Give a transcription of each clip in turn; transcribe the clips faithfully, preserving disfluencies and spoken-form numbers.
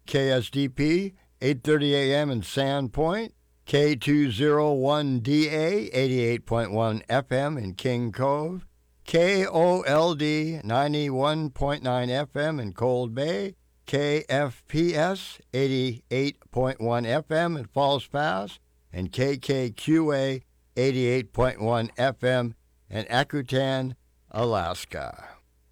K S D P, eight thirty a.m. in Sandpoint, K two oh one D A, eighty-eight point one F M in King Cove, K O L D, ninety-one point nine F M in Cold Bay, K F P S, eighty-eight point one F M in Falls Pass, and K K Q A, eighty-eight point one F M in Akutan, Alaska.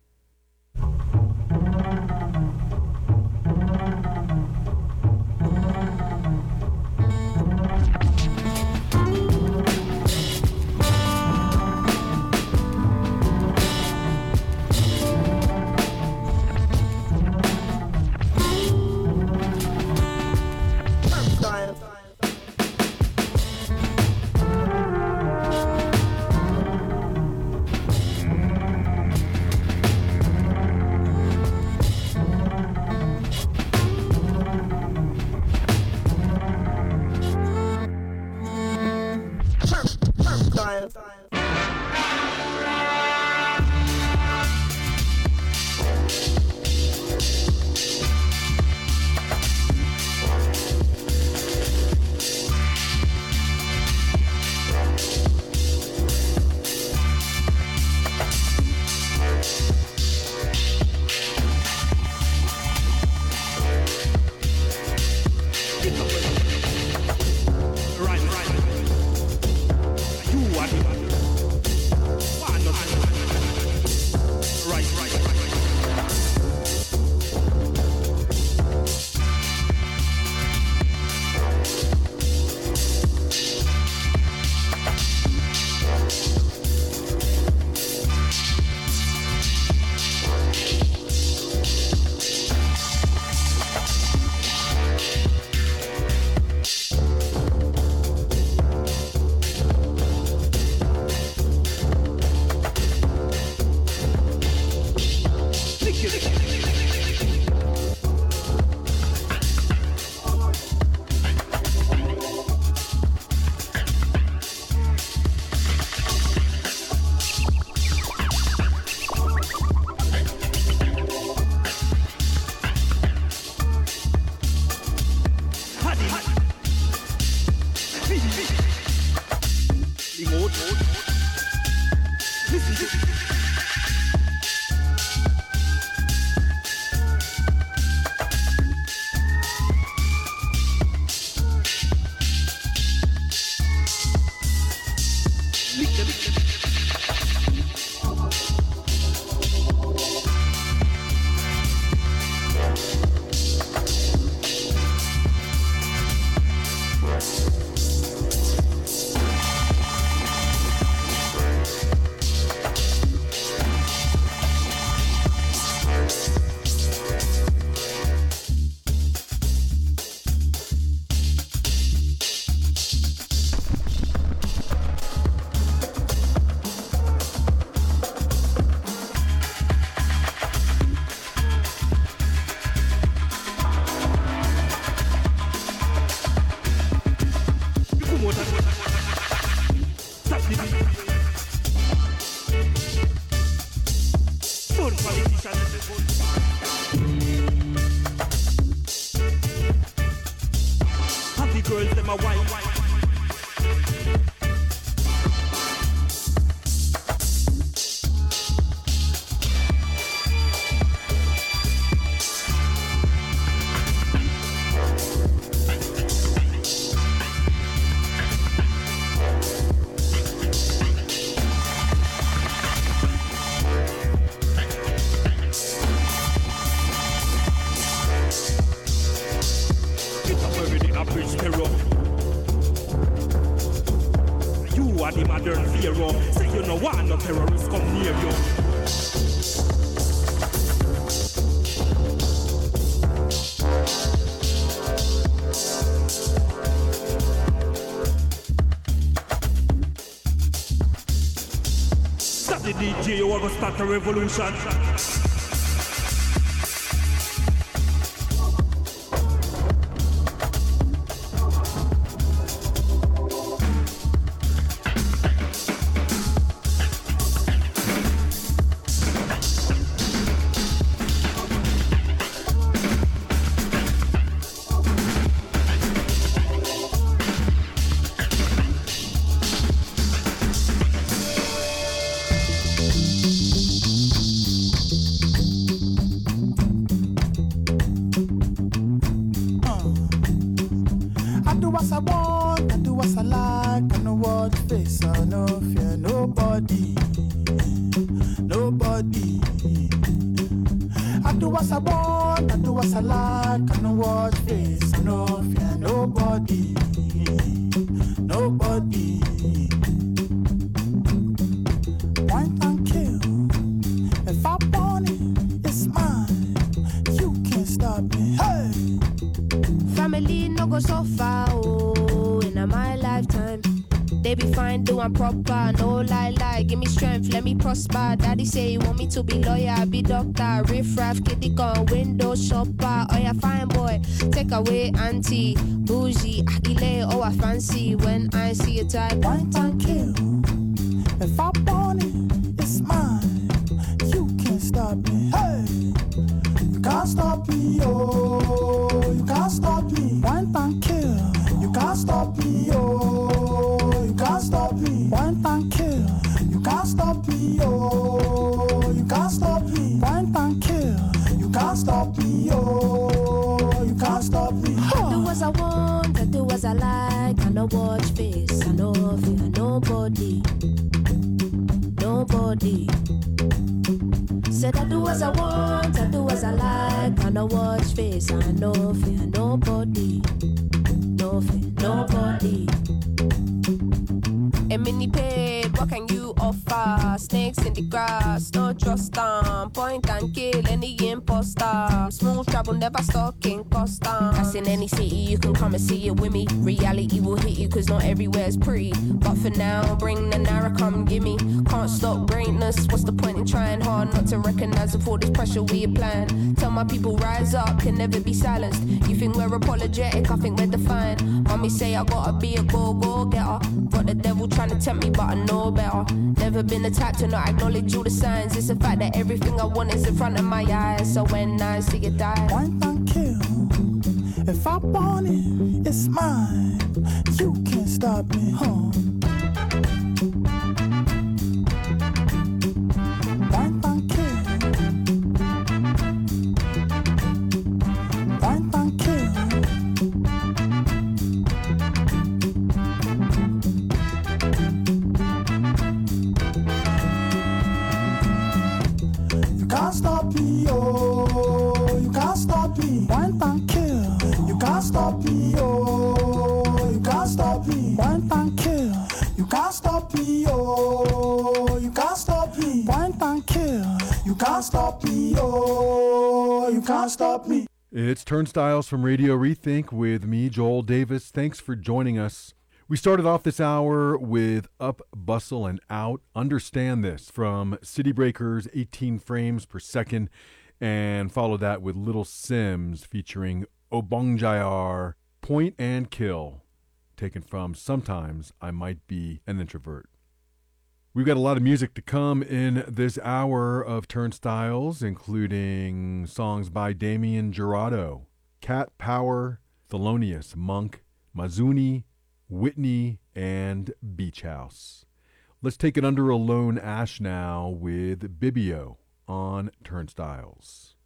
Start a revolution. as I want, I do as I like. I know what face, I no fear nobody, nobody. I do as I want, I do as I like. I know what face, I no fear nobody, nobody. Wine and kill. If I want it, it's mine. You can't stop me. Hey. Family no go so far, oh, in my lifetime. They be fine, doing proper, no lie, lie. Give me strength, let me prosper. Daddy say he want me to be lawyer, be doctor. Riff raff, kitty gun, window shopper. Oh yeah, fine boy, take away auntie, bougie, akile, oh I fancy. When I see a type, wine and kill. If I want it, it's mine. You can't stop me. Hey, you can't stop me, oh, you can't stop me. Wine and kill. You can't stop me, oh, you can't stop me. Wine and kill. You can't stop me, oh, you can't stop me. Wine and kill. You can't stop me, oh, you can't stop me. I do as I want, I do as I like. I no watch face, I no fear nobody, nobody. Said I do as I want, I do as I like. I no watch face, I no fear nobody, no fear nobody. A mini paid, what can you offer? Snakes in the grass, no trust on. Point and kill any imposter. Smooth travel, never stalking Costa. That's in any city, you can come and see it with me. Reality will hit you, cause not everywhere's pretty. But for now, bring the Nara, come gimme. Can't stop greatness, what's the point in trying hard not to recognize all this pressure we applying? Tell my people rise up, can never be silenced. You think we're apologetic, I think we're defiant. Mommy say I gotta be a go-go-getter. Got the devil trying to tempt me, but I know better. Never been the type to not acknowledge all the signs. It's the fact that everything I want is in front of my eyes. So when I see it die, wine and kill. If I want it, it's mine. You can't stop me, huh? Wine and kill. Wine and kill. You can't stop me, oh, you can't stop me. Wine and kill. You can't stop me, oh, you can't stop me. Wine and kill. You can't stop me, oh, you can't stop me. Wine and kill. You can't stop me, oh, you can't stop me. It's Turnstiles from Radio Rethink with me, Joel Davis. Thanks for joining us. We started off this hour with Up, Bustle, and Out. Understand This from City Breakers, eighteen frames per second, and followed that with Little Sims featuring Obongjayar, Point and Kill, taken from Sometimes I Might Be an Introvert. We've got a lot of music to come in this hour of Turnstiles, including songs by Damien Jurado, Cat Power, Thelonious Monk, Mazuni, Whitney, and Beach House. Let's take it under a lone ash now with Bibio on Turnstiles.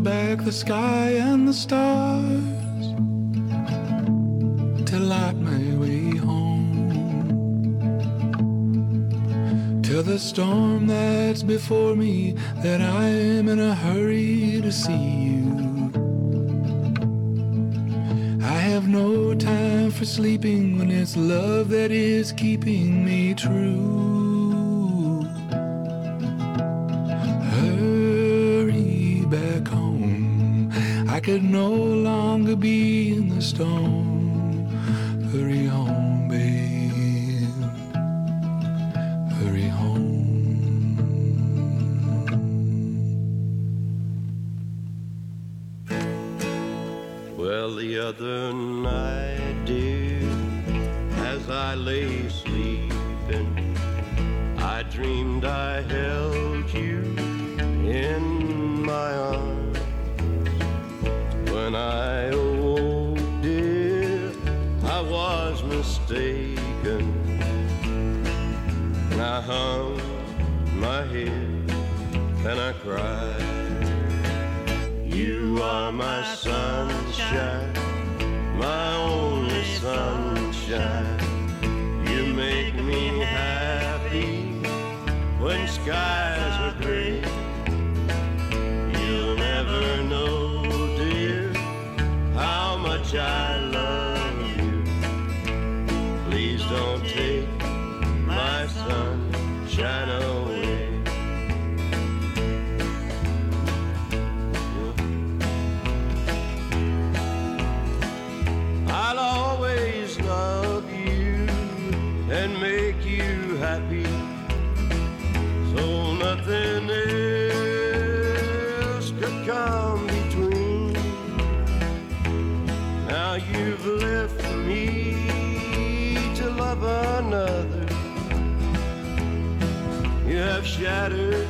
back the sky and the stars to light my way home. Tell the storm that's before me that I am in a hurry to see you. I have no time for sleeping when it's love that is keeping me true. Hurry back home, I could no longer be in the storm. Hurry home, babe, hurry home. Well, the other night, dear, as I lay sleeping, I dreamed I held you in my arms. When I awoke, dear, I was mistaken, and I hung my head and I cried. You are my sunshine, my only sunshine. You make me happy when skies are gray. You'll never know, dear, how much I love you. Please don't take my sunshine away. I'll always love you and make you happy, so nothing else could come between. Now you've left me to love another. You have shattered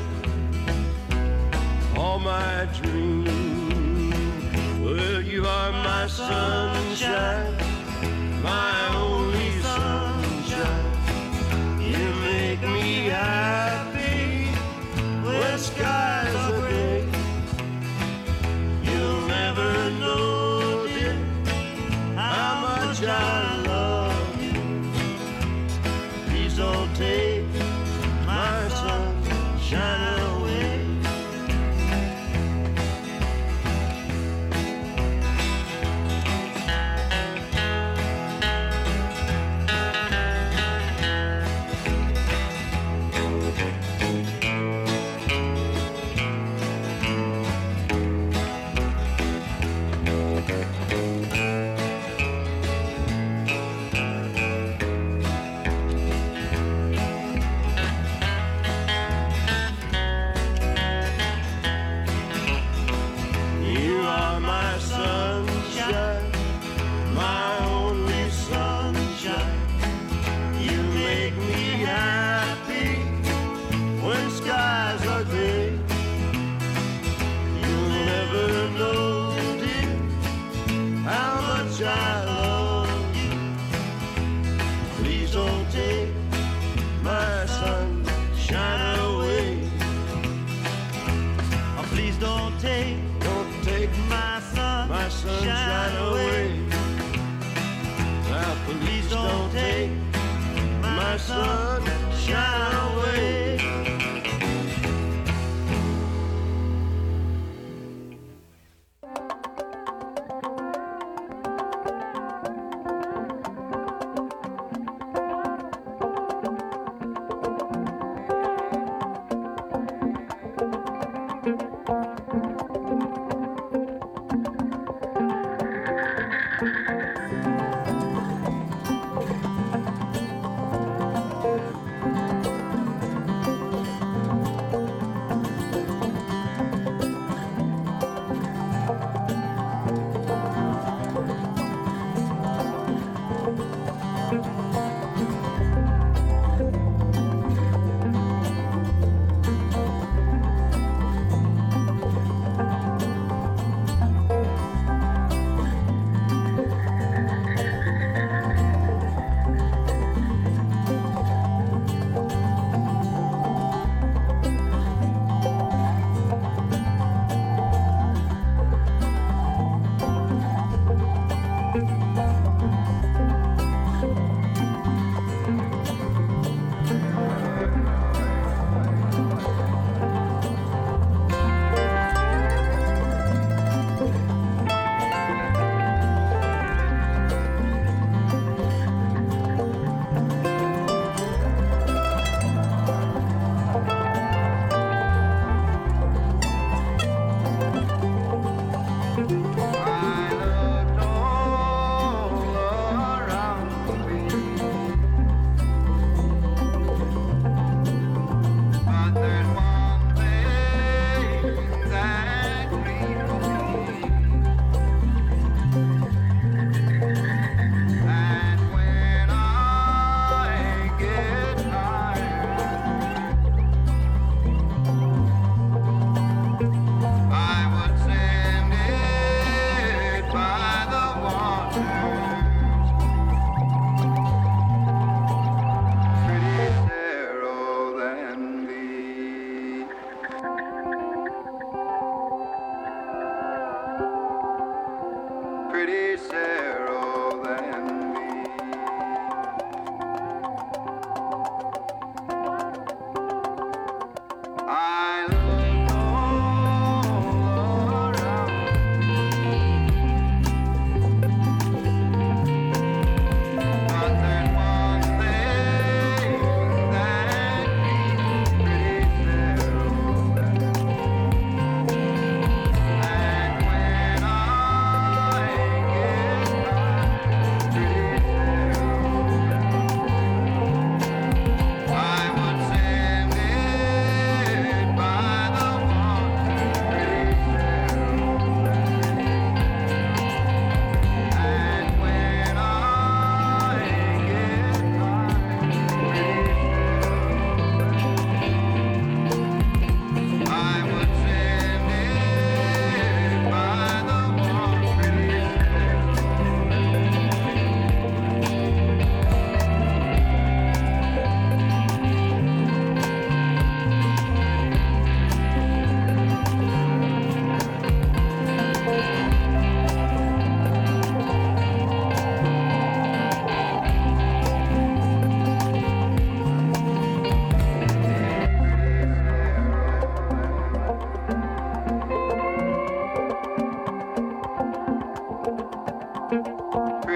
all my dreams. Well, you are my sunshine, my only sunshine. You make me happy when skies are gray. You'll never know, dear, how much I love you. Please don't take my sunshine away. You are my sunshine, my only sunshine. You make me happy when skies are gray. You'll never know, dear, how much I love you. Please don't take my sunshine away. Oh, please don't take, don't take my sun, my sunshine away. Now please don't take my sunshine away.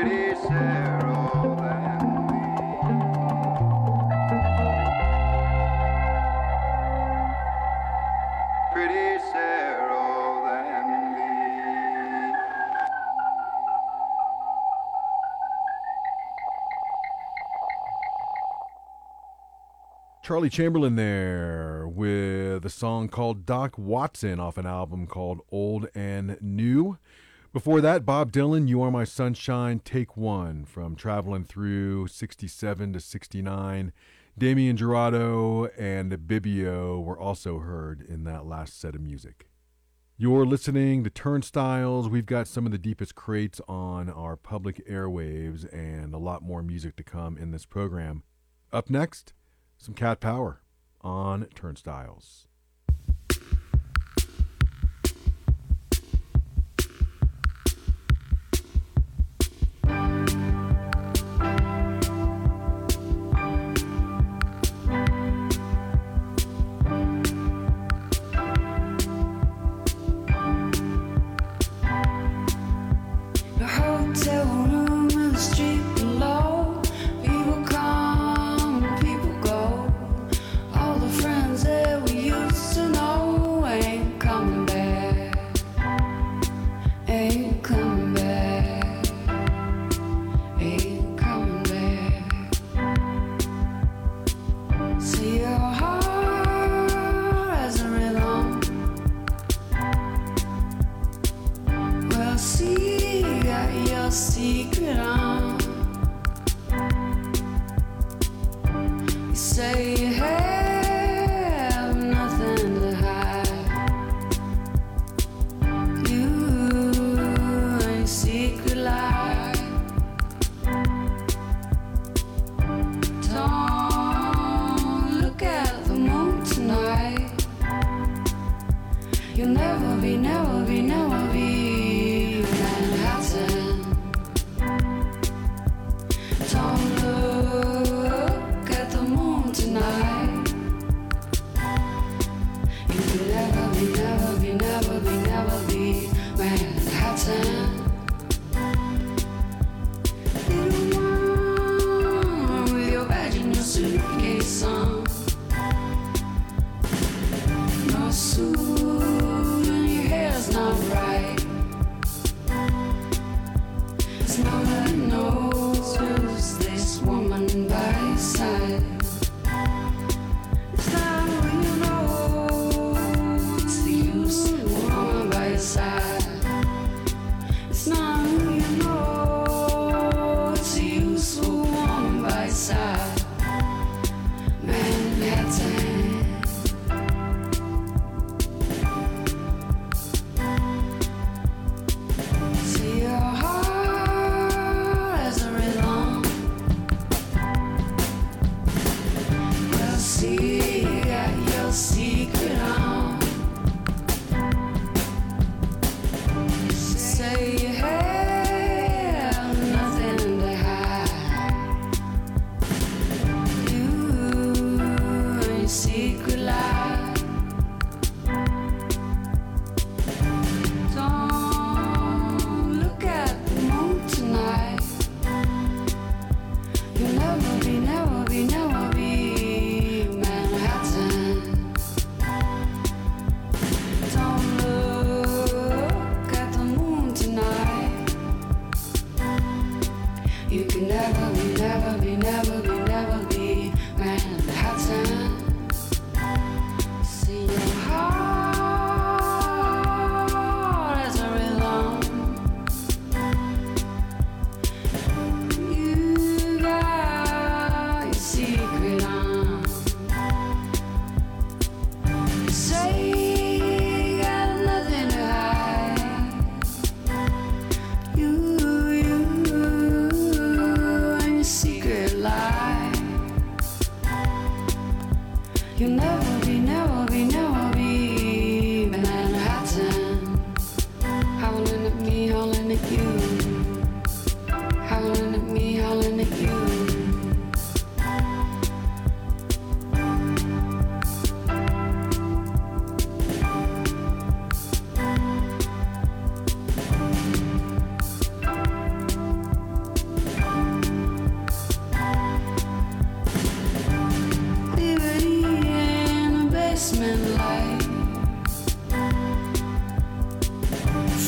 Pretty Sarah than me. Pretty Sarah than me. Charlie Chamberlain there with a song called Doc Watson off an album called Old and New. Before that, Bob Dylan, You Are My Sunshine, Take One, from Traveling Through sixty-seven to sixty-nine. Damien Jurado and Bibio were also heard in that last set of music. You're listening to Turnstiles. We've got some of the deepest crates on our public airwaves and a lot more music to come in this program. Up next, some Cat Power on Turnstiles. The hotel room in the street below. People come, people go. All the friends that we used to know ain't coming back. Ain't coming back. Ain't coming back. See your heart as a rhythm. Well, see, you got your secret on. You say you have nothing to hide. You and your secret life. Don't look at the moon tonight. You'll never be, never be, never be Manhattan. Don't look at the moon tonight.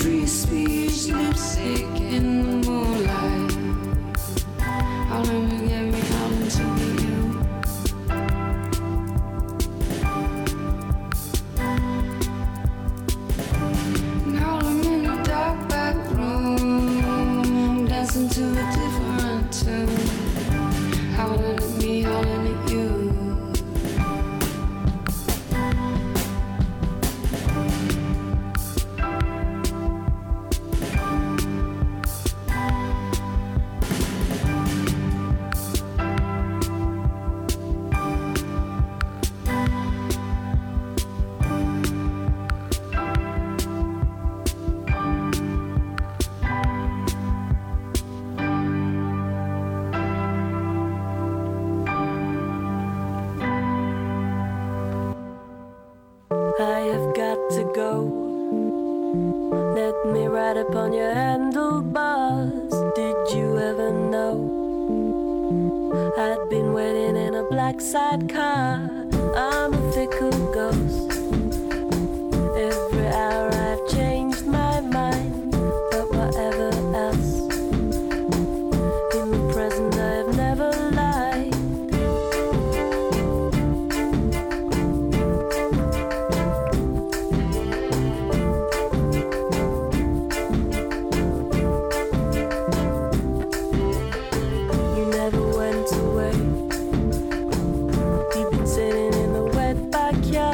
free speech, lipstick in the moonlight. I'll never get me out into you. Now I'm in a dark back room, dancing to a different tune. Howling at me, howling at you. I have got to go. Let me ride upon your handlebars. Did you ever know I'd been waiting in a black sidecar? I'm a fickle ghost. Every hour I've changed my mind, but whatever else, in the present I've never lied. You never went away. You've been sitting in the wet backyard.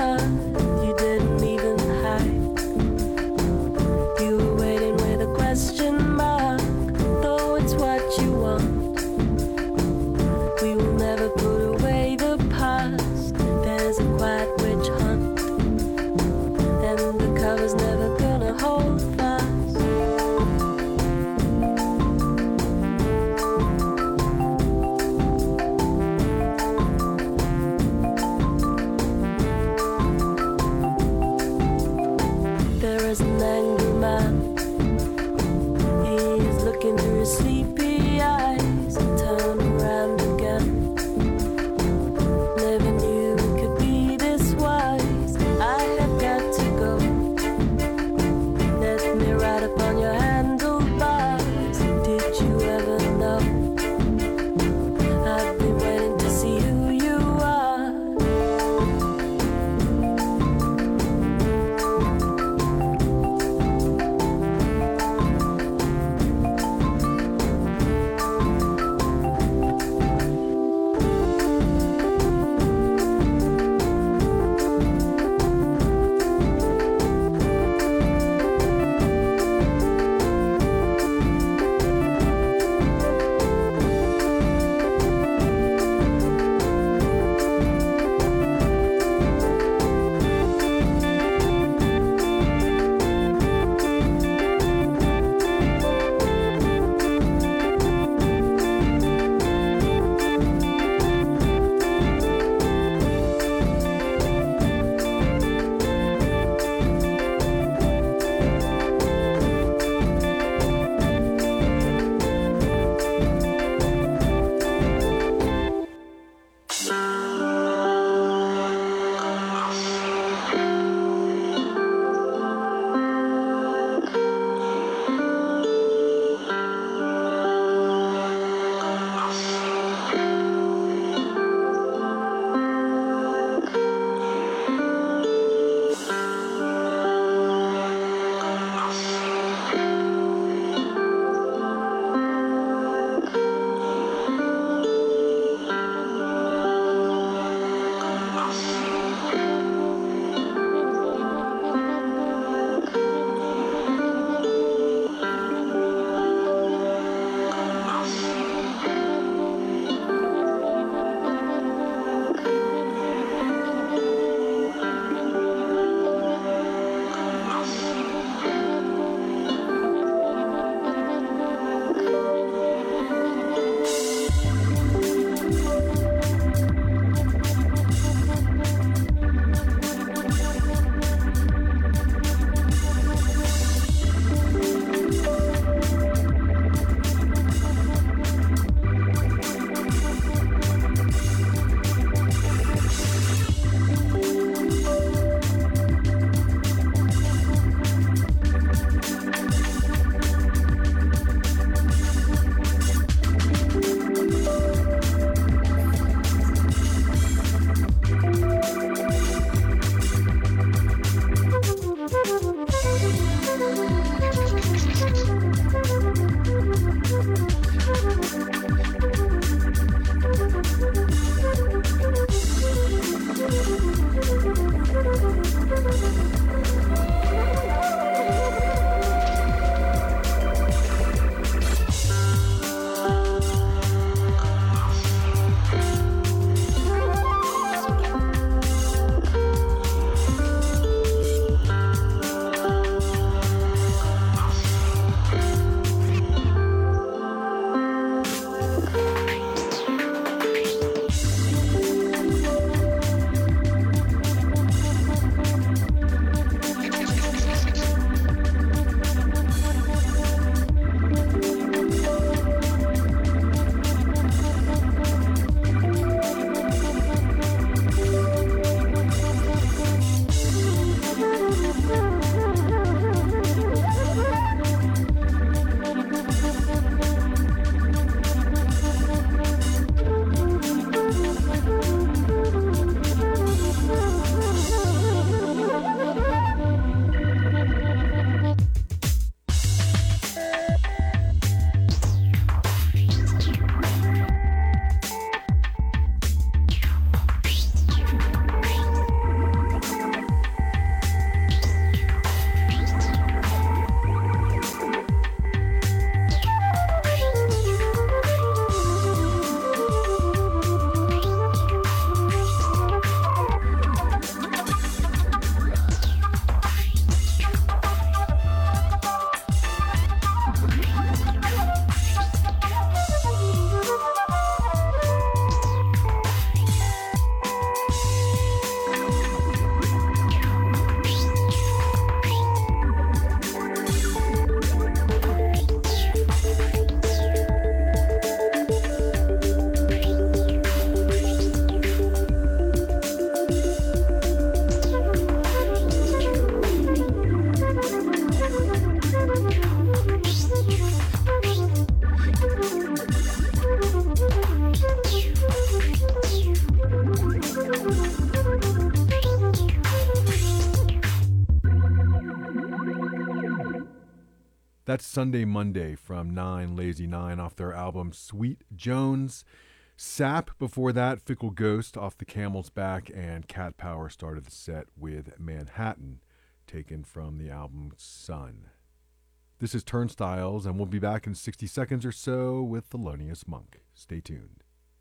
That's Sunday Monday from Nine Lazy Nine off their album Sweet Jones. Sap before that, Fickle Ghost off the Camel's Back, and Cat Power started the set with Manhattan, taken from the album Sun. This is Turnstiles, and we'll be back in sixty seconds or so with Thelonious Monk. Stay tuned.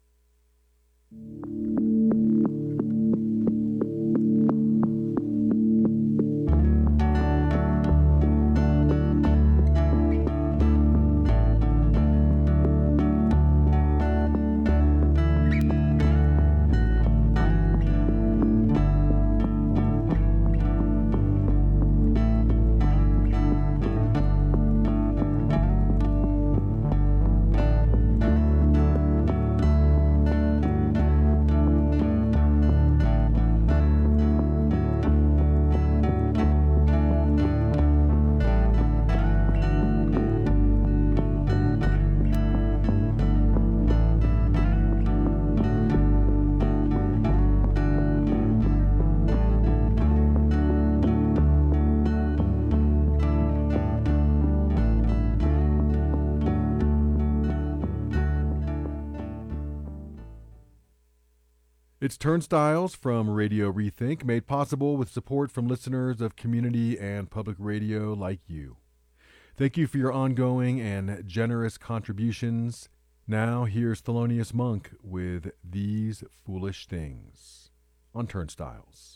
It's Turnstiles from Radio Rethink, made possible with support from listeners of community and public radio like you. Thank you for your ongoing and generous contributions. Now here's Thelonious Monk with These Foolish Things on Turnstiles.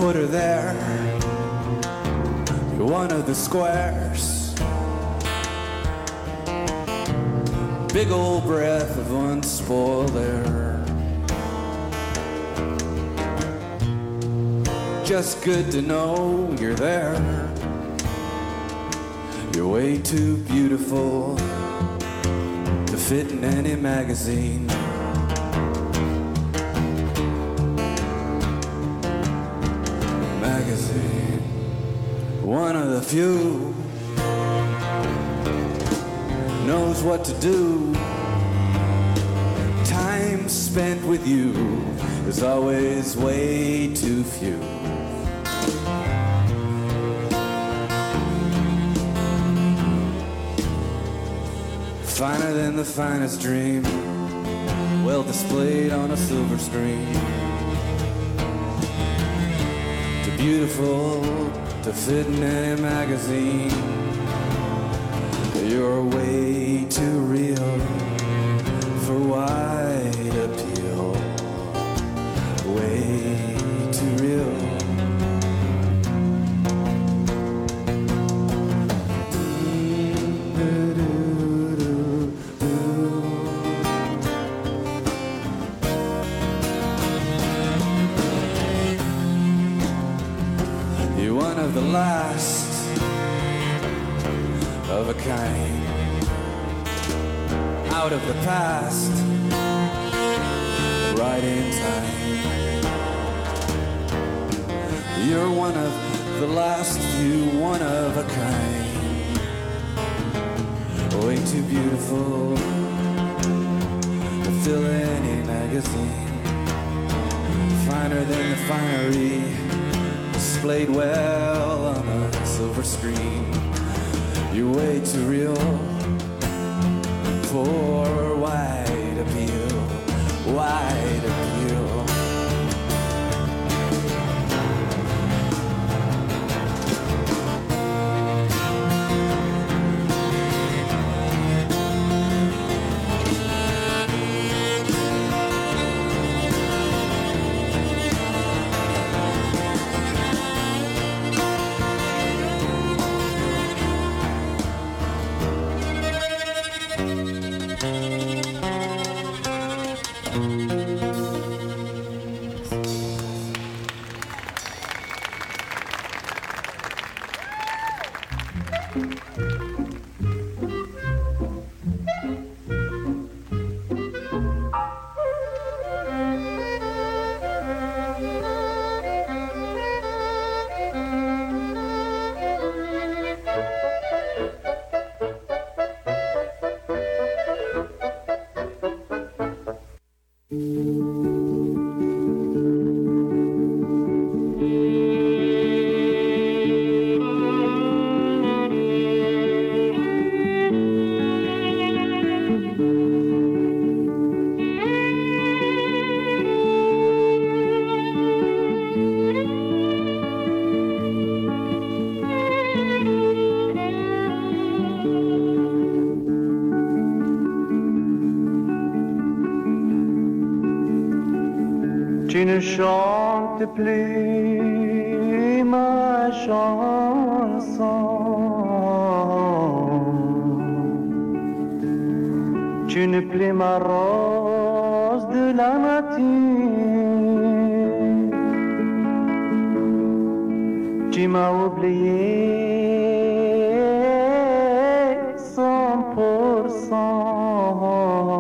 put her there. You're one of the squares. Big old breath of unspoiled air. Just good to know you're there. You're way too beautiful to fit in any magazine. Magazine, one of the few knows what to do. Time spent with you is always way too few. Finer than the finest dream, well displayed on a silver screen. Too beautiful to fit in any magazine. You're way too real for wide appeal. Way too real. You're one of the last of a kind, out of the past, right in time. You're one of the last few, one of a kind, way too beautiful to fill any magazine. Finer than the finery, displayed well on a silver screen. You're way too real for wide appeal, wide appeal. Tu ne chantes plus ma chanson. Tu n'es plus ma rose de la nature. Tu m'as oublié cent pour cent.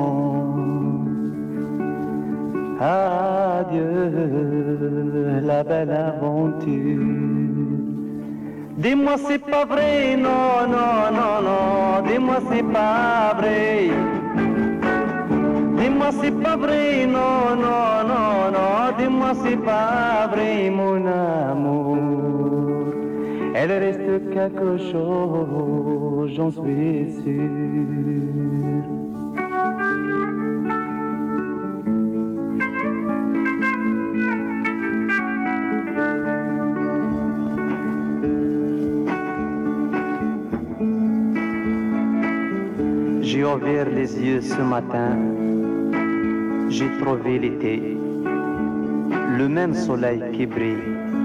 Adieu, la belle aventure. Dis-moi c'est pas vrai, non, non, non, non. Dis-moi c'est pas vrai. Dis-moi c'est pas vrai, non, non, non, non. Dis-moi c'est pas vrai, mon amour. Elle reste quelque chose, j'en suis sûr. J'ai ouvert les yeux ce matin, j'ai trouvé l'été, le même soleil qui brille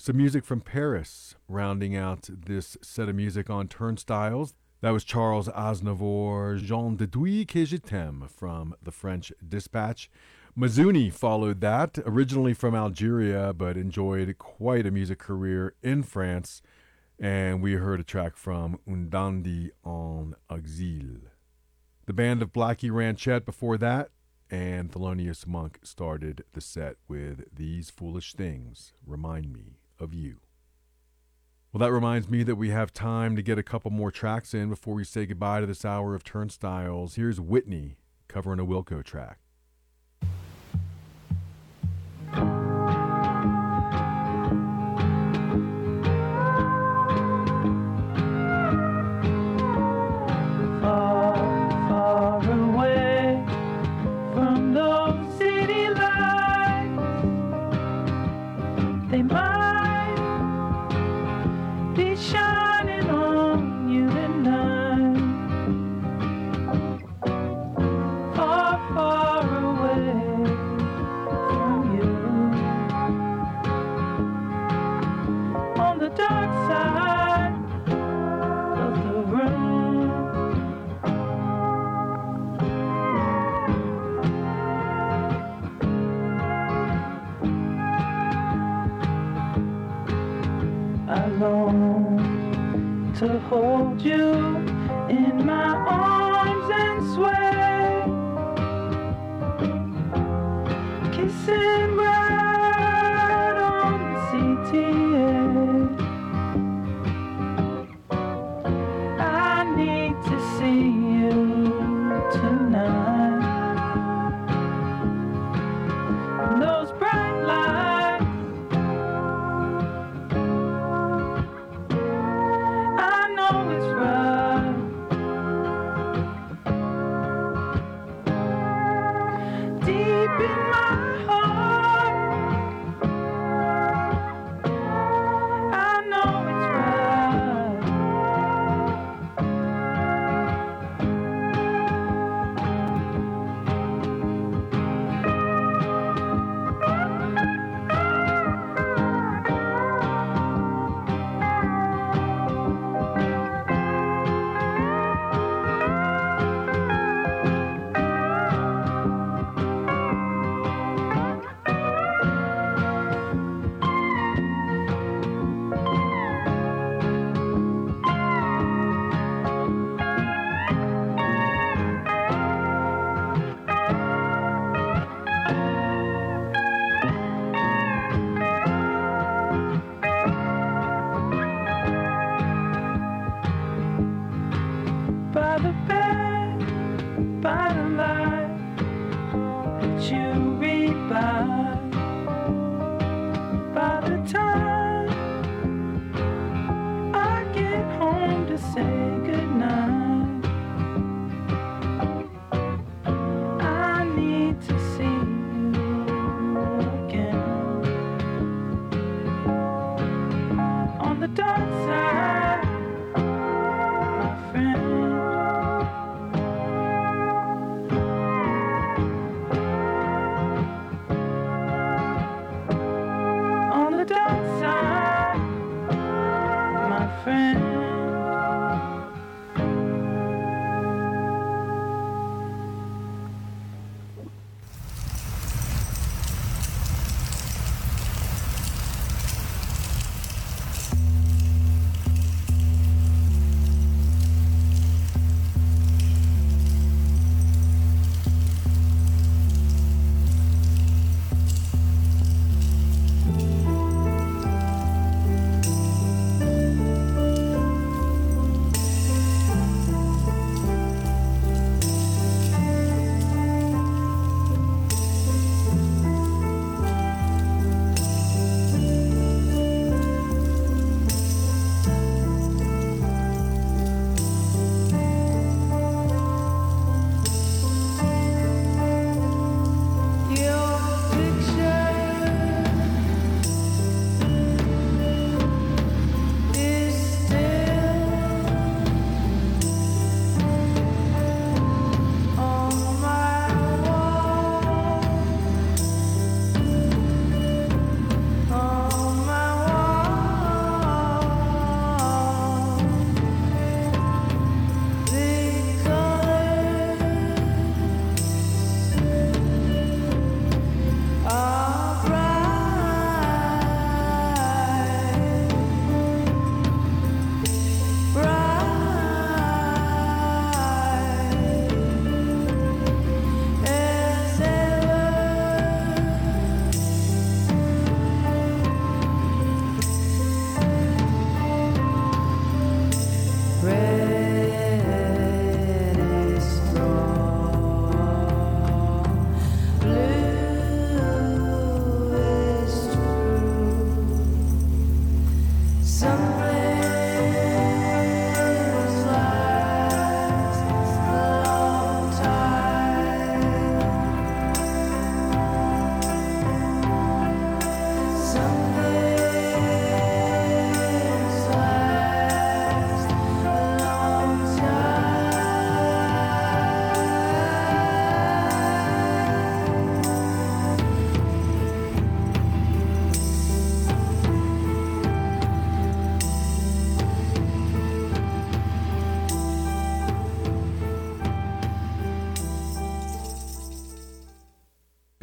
Some music from Paris, rounding out this set of music on Turnstiles. That was Charles Aznavour, Jean de Dieu que je t'aime from the French Dispatch. Mazouni followed that, originally from Algeria, but enjoyed quite a music career in France. And we heard a track from Un Dandy en Exil. The band of Blackie Ranchette before that, and Thelonious Monk started the set with These Foolish Things Remind Me of You. Well, that reminds me that we have time to get a couple more tracks in before we say goodbye to this hour of Turnstiles. Here's Whitney covering a Wilco track. To hold you in my arms and sway, kissing right on the C T A. I need to see you tonight. And those bright lights,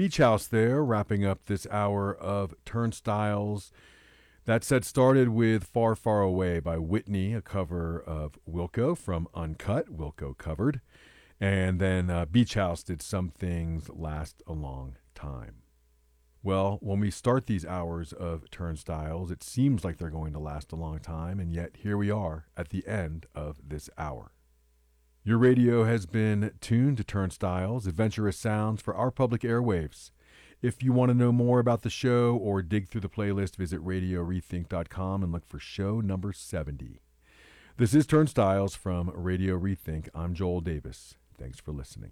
Beach House there, wrapping up this hour of Turnstiles. That set started with Far, Far Away by Whitney, a cover of Wilco from Uncut, Wilco covered. And then uh, Beach House did Some Things Last a Long Time. Well, when we start these hours of Turnstiles, it seems like they're going to last a long time, and yet here we are at the end of this hour. Your radio has been tuned to Turnstiles, adventurous sounds for our public airwaves. If you want to know more about the show or dig through the playlist, visit radio rethink dot com and look for show number seventy. This is Turnstiles from Radio Rethink. I'm Joel Davis. Thanks for listening.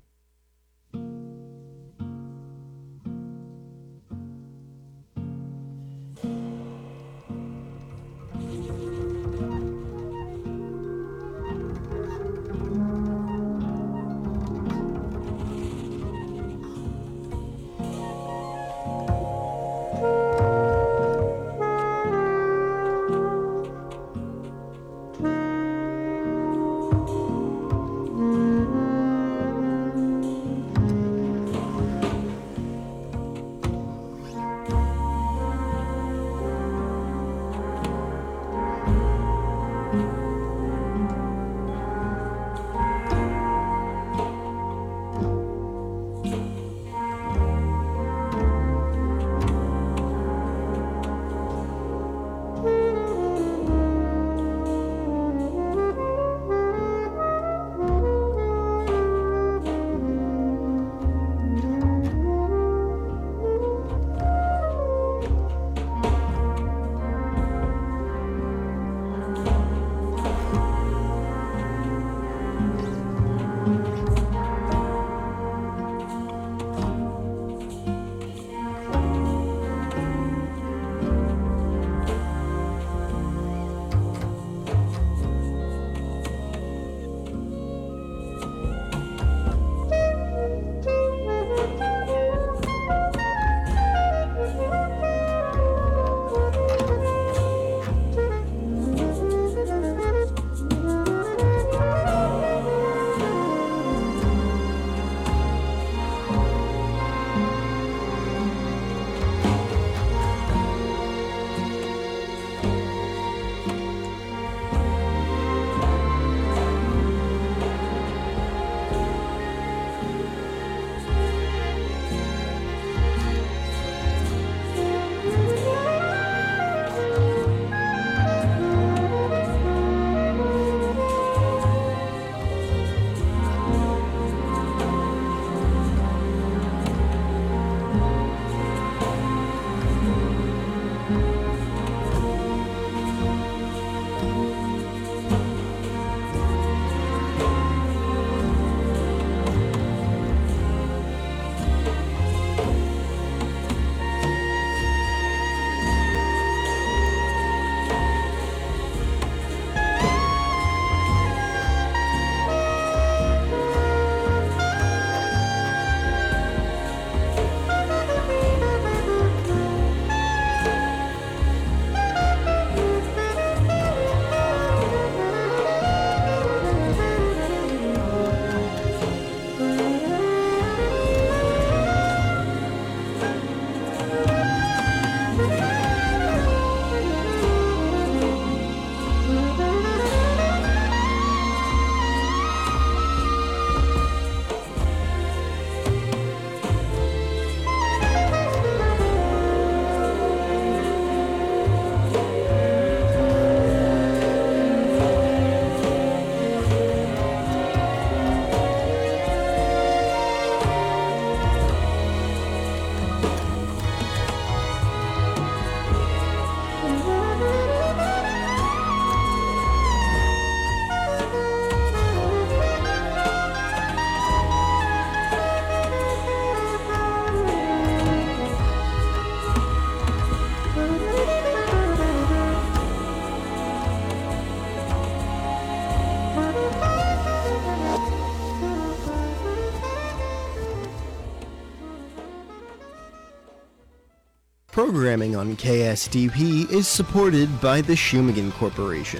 Programming on K S D P is supported by the Shumagan Corporation.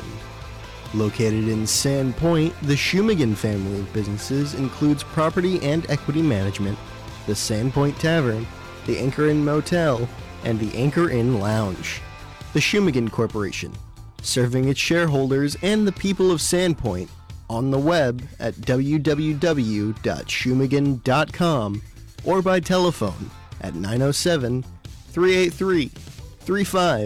Located in Sand Point, the Shumagan family of businesses includes property and equity management, the Sand Point Tavern, the Anchor Inn Motel, and the Anchor Inn Lounge. The Shumagon Corporation, serving its shareholders and the people of Sandpoint on the web at w w w dot shumagon dot com or by telephone at nine oh seven, three eight three, three five